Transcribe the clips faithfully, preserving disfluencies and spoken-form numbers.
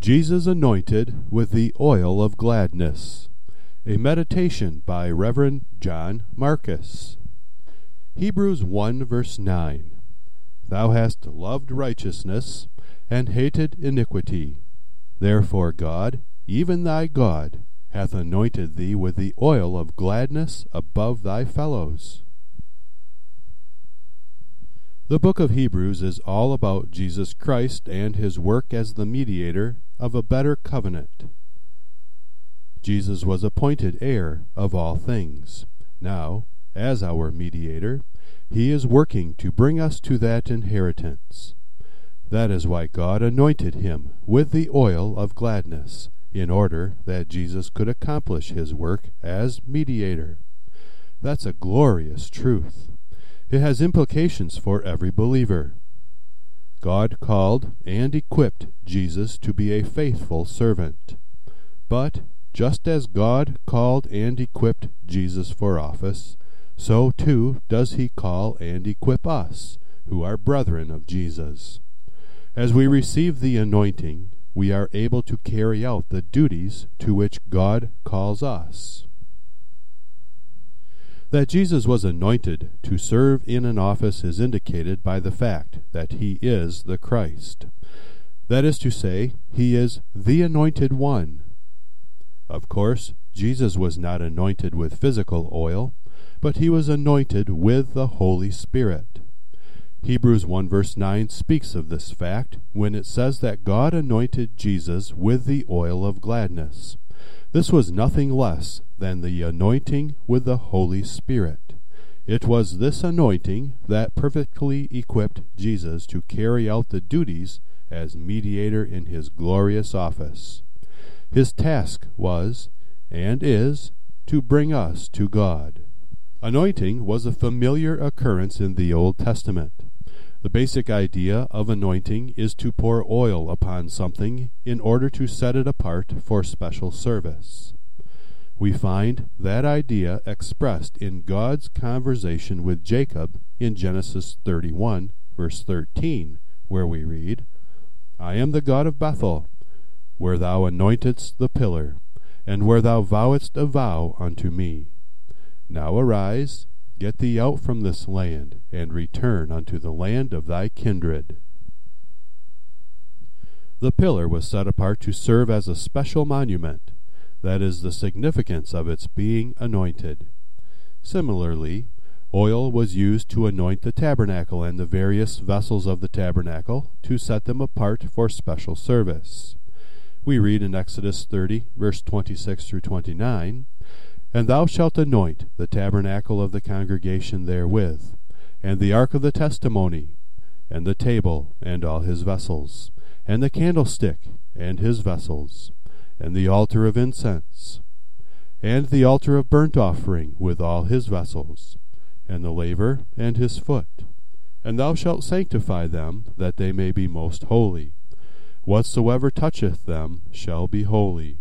Jesus Anointed with the Oil of Gladness. A meditation by Reverend John Marcus. Hebrews one verse nine. Thou hast loved righteousness, and hated iniquity. Therefore God, even thy God, hath anointed thee with the oil of gladness above thy fellows. The book of Hebrews is all about Jesus Christ and his work as the mediator of a better covenant. Jesus was appointed heir of all things. Now, as our mediator, he is working to bring us to that inheritance. That is why God anointed him with the oil of gladness, in order that Jesus could accomplish his work as mediator. That's a glorious truth. It has implications for every believer. God called and equipped Jesus to be a faithful servant. But just as God called and equipped Jesus for office, so too does he call and equip us, who are brethren of Jesus. As we receive the anointing, we are able to carry out the duties to which God calls us. That Jesus was anointed to serve in an office is indicated by the fact that he is the Christ. That is to say, he is the Anointed One. Of course, Jesus was not anointed with physical oil, but he was anointed with the Holy Spirit. Hebrews one verse nine speaks of this fact when it says that God anointed Jesus with the oil of gladness. This was nothing less than the anointing with the Holy Spirit. It was this anointing that perfectly equipped Jesus to carry out the duties as mediator in his glorious office. His task was, and is, to bring us to God. Anointing was a familiar occurrence in the Old Testament. The basic idea of anointing is to pour oil upon something in order to set it apart for special service. We find that idea expressed in God's conversation with Jacob in Genesis thirty-one, verse thirteen, where we read, I am the God of Bethel, where thou anointedst the pillar, and where thou vowedst a vow unto me. Now arise, get thee out from this land, and return unto the land of thy kindred. The pillar was set apart to serve as a special monument. That is the significance of its being anointed. Similarly, oil was used to anoint the tabernacle and the various vessels of the tabernacle to set them apart for special service. We read in Exodus thirty, verse twenty-six through twenty-nine, And thou shalt anoint the tabernacle of the congregation therewith, and the ark of the testimony, and the table, and all his vessels, and the candlestick, and his vessels, and the altar of incense, and the altar of burnt offering with all his vessels, and the laver, and his foot. And thou shalt sanctify them, that they may be most holy. Whatsoever toucheth them shall be holy.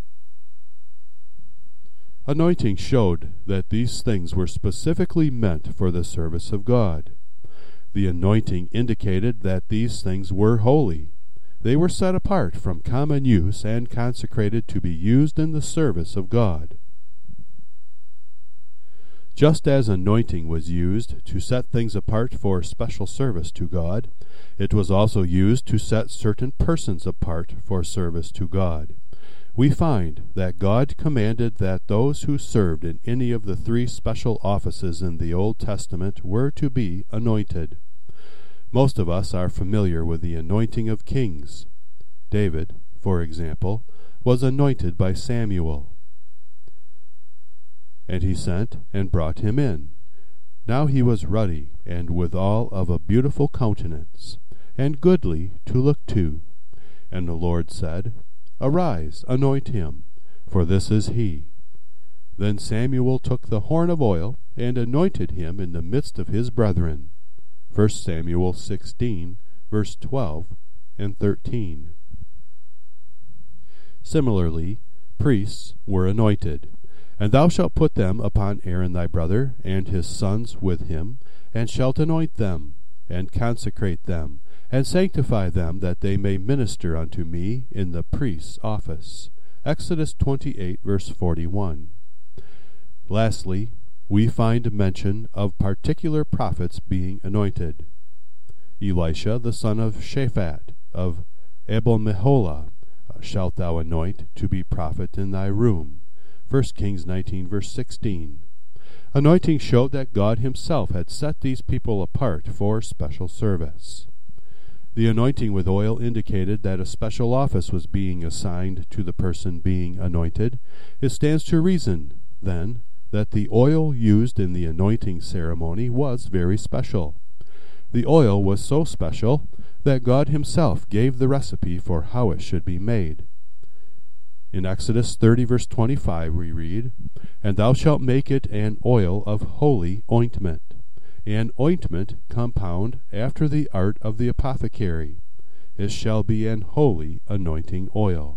Anointing showed that these things were specifically meant for the service of God. The anointing indicated that these things were holy. They were set apart from common use and consecrated to be used in the service of God. Just as anointing was used to set things apart for special service to God, it was also used to set certain persons apart for service to God. We find that God commanded that those who served in any of the three special offices in the Old Testament were to be anointed. Most of us are familiar with the anointing of kings. David, for example, was anointed by Samuel. And he sent and brought him in. Now he was ruddy, and withal of a beautiful countenance, and goodly to look to. And the Lord said, Arise, anoint him, for this is he. Then Samuel took the horn of oil, and anointed him in the midst of his brethren. First Samuel sixteen, verse twelve and thirteen. Similarly, priests were anointed. And thou shalt put them upon Aaron thy brother, and his sons with him, and shalt anoint them, and consecrate them, and sanctify them that they may minister unto me in the priest's office. Exodus twenty-eight, verse forty-one. Lastly, we find mention of particular prophets being anointed. Elisha, the son of Shaphat, of Abel-Meholah, shalt thou anoint to be prophet in thy room. First Kings nineteen, verse sixteen. Anointing showed that God himself had set these people apart for special service. The anointing with oil indicated that a special office was being assigned to the person being anointed. It stands to reason, then, that the oil used in the anointing ceremony was very special. The oil was so special that God himself gave the recipe for how it should be made. In Exodus thirty, verse twenty-five, we read, And thou shalt make it an oil of holy ointment, an ointment compound after the art of the apothecary. It shall be an holy anointing oil.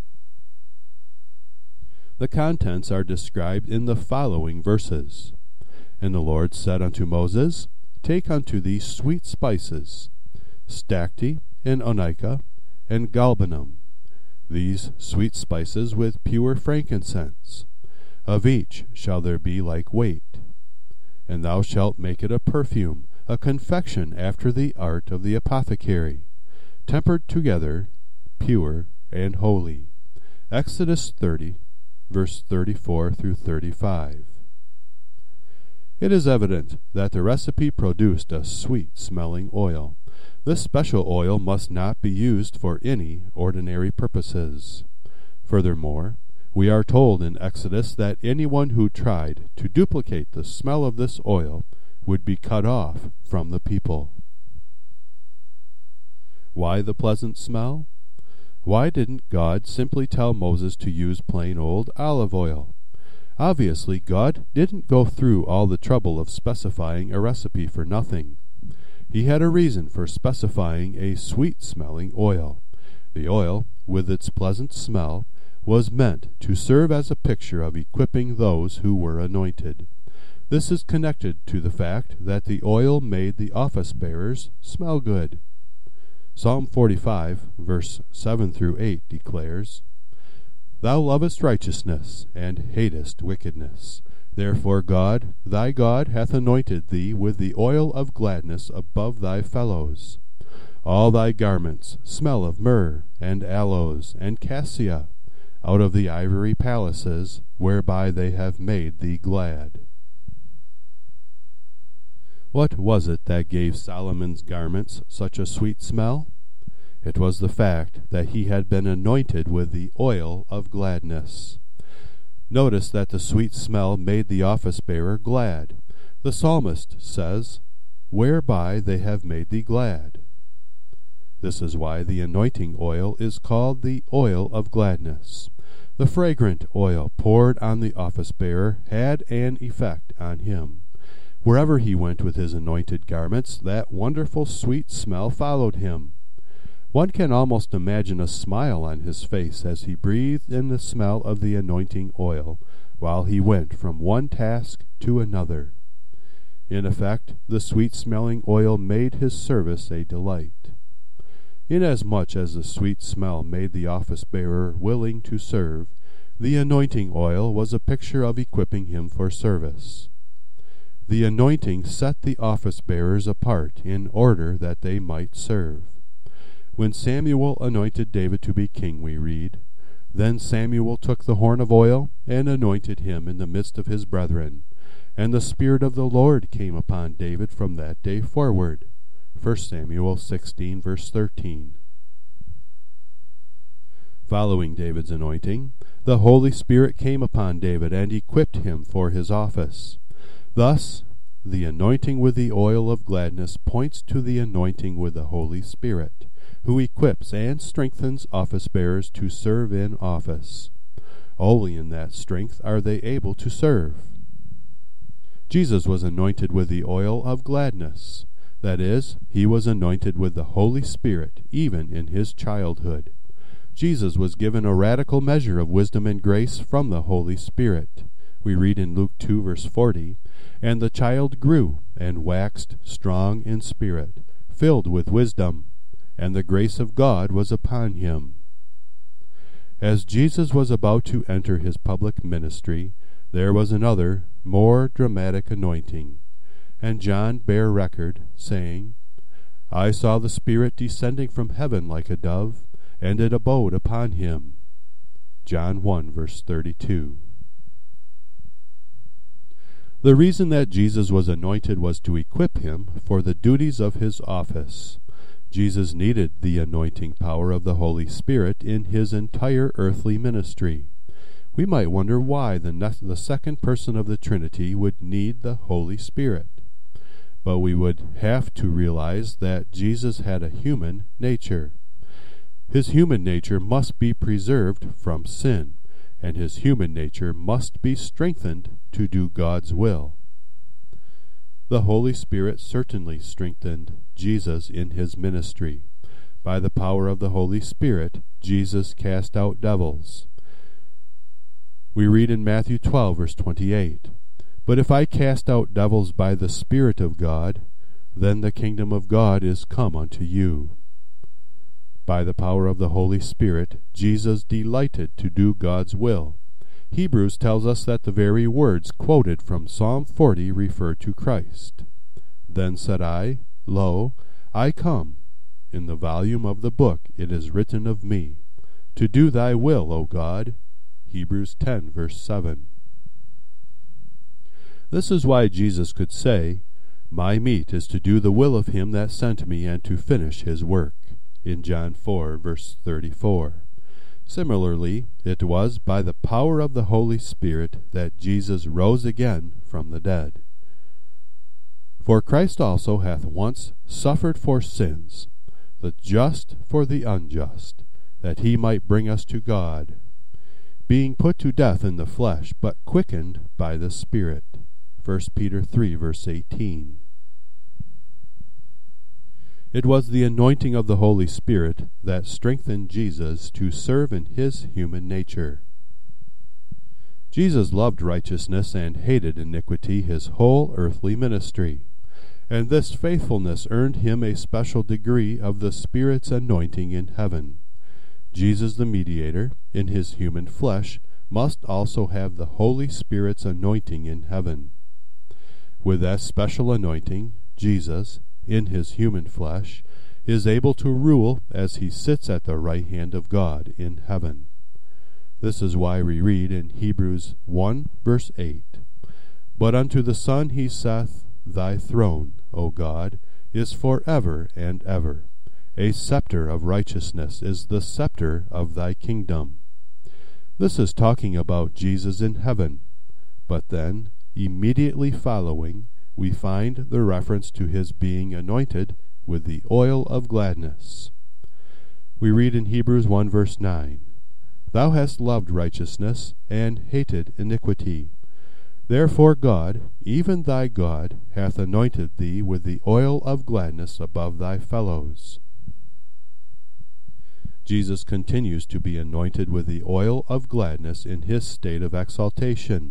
The contents are described in the following verses. And the Lord said unto Moses, Take unto thee sweet spices, stacte, and onycha, and galbanum, these sweet spices with pure frankincense. Of each shall there be like weight. And thou shalt make it a perfume, a confection after the art of the apothecary, tempered together, pure and holy. Exodus thirty, verse thirty-four through thirty-five. It is evident that the recipe produced a sweet-smelling oil. This special oil must not be used for any ordinary purposes. Furthermore, we are told in Exodus that anyone who tried to duplicate the smell of this oil would be cut off from the people. Why the pleasant smell? Why didn't God simply tell Moses to use plain old olive oil? Obviously, God didn't go through all the trouble of specifying a recipe for nothing. He had a reason for specifying a sweet-smelling oil. The oil, with its pleasant smell, was meant to serve as a picture of equipping those who were anointed. This is connected to the fact that the oil made the office-bearers smell good. Psalm forty-five, verse seven through eight declares, Thou lovest righteousness, and hatest wickedness. Therefore God, thy God, hath anointed thee with the oil of gladness above thy fellows. All thy garments smell of myrrh, and aloes, and cassia, out of the ivory palaces, whereby they have made thee glad. What was it that gave Solomon's garments such a sweet smell? It was the fact that he had been anointed with the oil of gladness. Notice that the sweet smell made the office-bearer glad. The psalmist says, Whereby they have made thee glad. This is why the anointing oil is called the oil of gladness. The fragrant oil poured on the office-bearer had an effect on him. Wherever he went with his anointed garments, that wonderful sweet smell followed him. One can almost imagine a smile on his face as he breathed in the smell of the anointing oil, while he went from one task to another. In effect, the sweet-smelling oil made his service a delight. Inasmuch as the sweet smell made the office-bearer willing to serve, the anointing oil was a picture of equipping him for service. The anointing set the office-bearers apart in order that they might serve. When Samuel anointed David to be king, we read, Then Samuel took the horn of oil, and anointed him in the midst of his brethren. And the Spirit of the Lord came upon David from that day forward. First Samuel sixteen, verse thirteen. Following David's anointing, the Holy Spirit came upon David and equipped him for his office. Thus, the anointing with the oil of gladness points to the anointing with the Holy Spirit, who equips and strengthens office-bearers to serve in office. Only in that strength are they able to serve. Jesus was anointed with the oil of gladness. That is, he was anointed with the Holy Spirit even in his childhood. Jesus was given a radical measure of wisdom and grace from the Holy Spirit. We read in Luke two, verse forty, And the child grew and waxed strong in spirit, filled with wisdom, and the grace of God was upon him. As Jesus was about to enter his public ministry, there was another, more dramatic anointing, and John bare record, saying, I saw the Spirit descending from heaven like a dove, and it abode upon him. John one, verse thirty-two. The reason that Jesus was anointed was to equip him for the duties of his office. Jesus needed the anointing power of the Holy Spirit in his entire earthly ministry. We might wonder why the, ne- the second person of the Trinity would need the Holy Spirit. But we would have to realize that Jesus had a human nature. His human nature must be preserved from sin, and his human nature must be strengthened to do God's will. The Holy Spirit certainly strengthened Jesus in his ministry. By the power of the Holy Spirit, Jesus cast out devils. We read in Matthew twelve, verse twenty-eight, But if I cast out devils by the Spirit of God, then the kingdom of God is come unto you. By the power of the Holy Spirit, Jesus delighted to do God's will. Hebrews tells us that the very words quoted from Psalm forty refer to Christ. Then said I, Lo, I come. In the volume of the book it is written of me, to do thy will, O God. Hebrews ten, verse seven. This is why Jesus could say, My meat is to do the will of him that sent me, and to finish his work, in John four, verse thirty-four. Similarly, it was by the power of the Holy Spirit that Jesus rose again from the dead. For Christ also hath once suffered for sins, the just for the unjust, that he might bring us to God, being put to death in the flesh, but quickened by the Spirit. First Peter three, verse eighteen. It was the anointing of the Holy Spirit that strengthened Jesus to serve in his human nature. Jesus loved righteousness and hated iniquity his whole earthly ministry, and this faithfulness earned him a special degree of the Spirit's anointing in heaven. Jesus the mediator, in his human flesh, must also have the Holy Spirit's anointing in heaven. With that special anointing, Jesus, in his human flesh, is able to rule as he sits at the right hand of God in heaven. This is why we read in Hebrews one, verse eight, But unto the Son he saith, Thy throne, O God, is for ever and ever. A scepter of righteousness is the scepter of thy kingdom. This is talking about Jesus in heaven. But then, immediately following, we find the reference to his being anointed with the oil of gladness. We read in Hebrews one, verse nine, Thou hast loved righteousness, and hated iniquity. Therefore God, even thy God, hath anointed thee with the oil of gladness above thy fellows. Jesus continues to be anointed with the oil of gladness in his state of exaltation.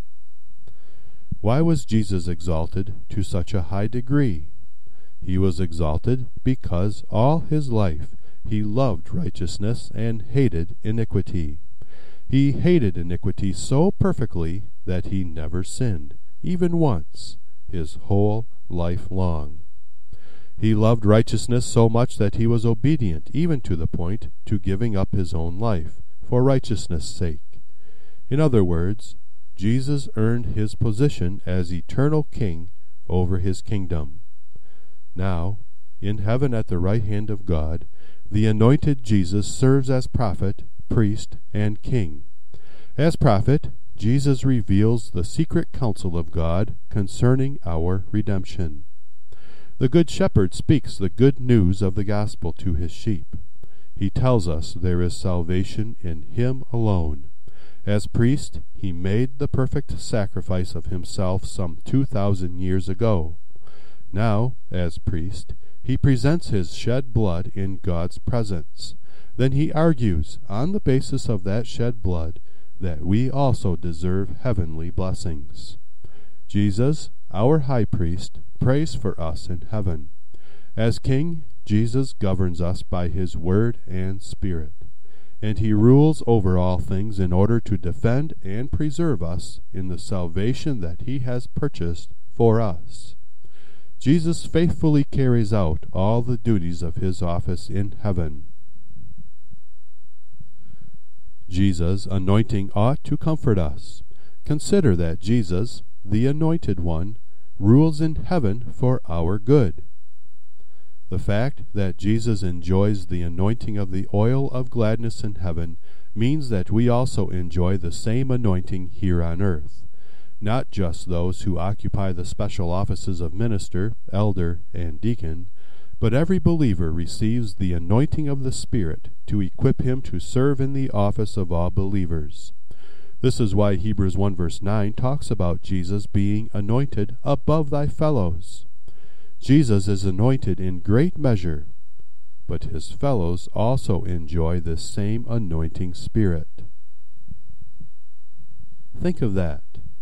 Why was Jesus exalted to such a high degree? He was exalted because all his life he loved righteousness and hated iniquity. He hated iniquity so perfectly that he never sinned, even once, his whole life long. He loved righteousness so much that he was obedient, even to the point to giving up his own life, for righteousness' sake. In other words, Jesus earned his position as eternal king over his kingdom. Now, in heaven at the right hand of God, the anointed Jesus serves as prophet, priest, and king. As prophet, Jesus reveals the secret counsel of God concerning our redemption. The Good Shepherd speaks the good news of the gospel to his sheep. He tells us there is salvation in him alone. As priest, he made the perfect sacrifice of himself some two thousand years ago. Now, as priest, he presents his shed blood in God's presence. Then he argues, on the basis of that shed blood, that we also deserve heavenly blessings. Jesus, our high priest, prays for us in heaven. As king, Jesus governs us by his word and spirit, and he rules over all things in order to defend and preserve us in the salvation that he has purchased for us. Jesus faithfully carries out all the duties of his office in heaven. Jesus' anointing ought to comfort us. Consider that Jesus, the Anointed One, rules in heaven for our good. The fact that Jesus enjoys the anointing of the oil of gladness in heaven means that we also enjoy the same anointing here on earth. Not just those who occupy the special offices of minister, elder, and deacon, but every believer receives the anointing of the Spirit to equip him to serve in the office of all believers. This is why Hebrews one verse nine talks about Jesus being anointed above thy fellows. Jesus is anointed in great measure, but his fellows also enjoy this same anointing Spirit. Think of that.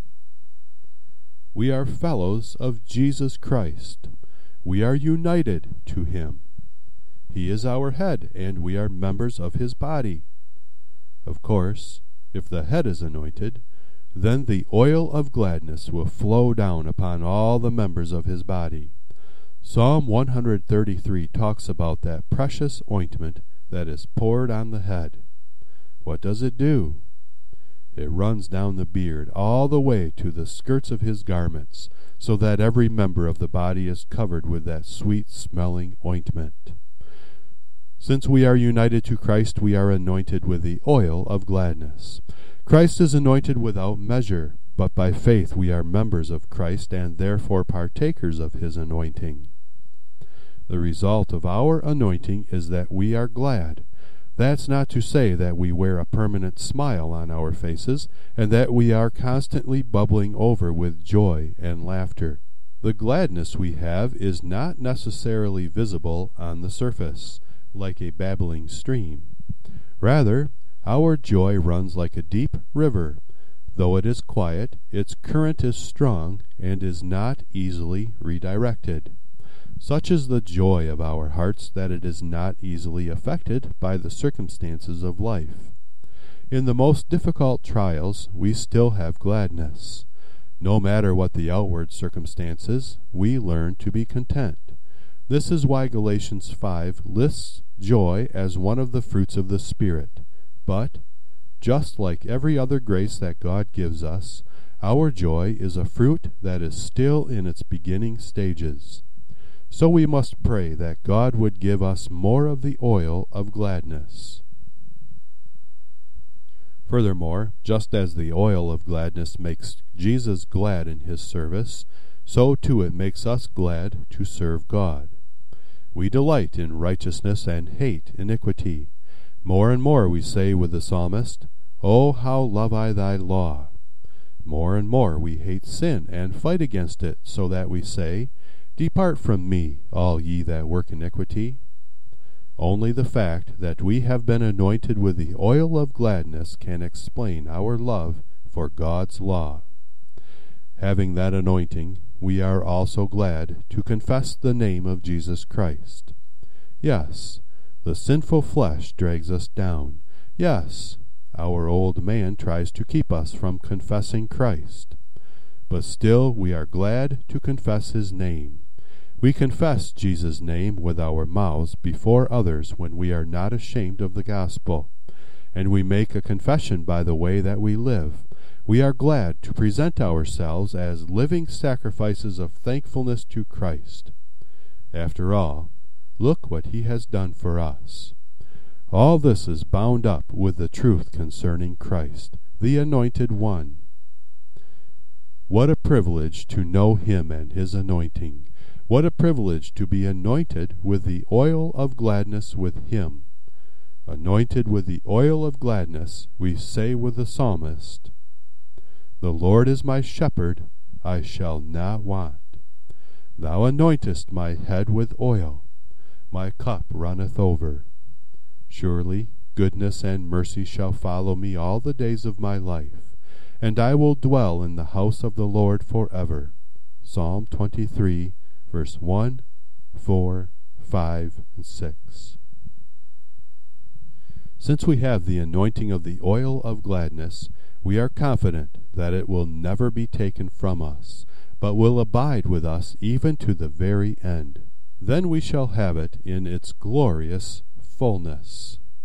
We are fellows of Jesus Christ. We are united to him. He is our head, and we are members of his body. Of course, if the head is anointed, then the oil of gladness will flow down upon all the members of his body. Psalm one thirty-three talks about that precious ointment that is poured on the head. What does it do? It runs down the beard all the way to the skirts of his garments, so that every member of the body is covered with that sweet-smelling ointment. Since we are united to Christ, we are anointed with the oil of gladness. Christ is anointed without measure, but by faith we are members of Christ and therefore partakers of his anointing. The result of our anointing is that we are glad. That's not to say that we wear a permanent smile on our faces and that we are constantly bubbling over with joy and laughter. The gladness we have is not necessarily visible on the surface, like a babbling stream. Rather, our joy runs like a deep river. Though it is quiet, its current is strong and is not easily redirected. Such is the joy of our hearts that it is not easily affected by the circumstances of life. In the most difficult trials, we still have gladness. No matter what the outward circumstances, we learn to be content. This is why Galatians five lists joy as one of the fruits of the Spirit. But, just like every other grace that God gives us, our joy is a fruit that is still in its beginning stages. So we must pray that God would give us more of the oil of gladness. Furthermore, just as the oil of gladness makes Jesus glad in his service, so too it makes us glad to serve God. We delight in righteousness and hate iniquity. More and more we say with the psalmist, "Oh, how love I thy law." More and more we hate sin and fight against it, so that we say, "Depart from me, all ye that work iniquity." Only the fact that we have been anointed with the oil of gladness can explain our love for God's law. Having that anointing, we are also glad to confess the name of Jesus Christ. Yes, the sinful flesh drags us down. Yes, our old man tries to keep us from confessing Christ. But still we are glad to confess his name. We confess Jesus' name with our mouths before others when we are not ashamed of the gospel, and we make a confession by the way that we live. We are glad to present ourselves as living sacrifices of thankfulness to Christ. After all, look what he has done for us. All this is bound up with the truth concerning Christ, the Anointed One. What a privilege to know him and his anointing. What a privilege to be anointed with the oil of gladness with him. Anointed with the oil of gladness, we say with the psalmist, "The Lord is my shepherd, I shall not want. Thou anointest my head with oil, my cup runneth over. Surely goodness and mercy shall follow me all the days of my life, and I will dwell in the house of the Lord forever." Psalm twenty-three, verse one, four, five, and six. Since we have the anointing of the oil of gladness, we are confident that it will never be taken from us, but will abide with us even to the very end. Then we shall have it in its glorious fullness.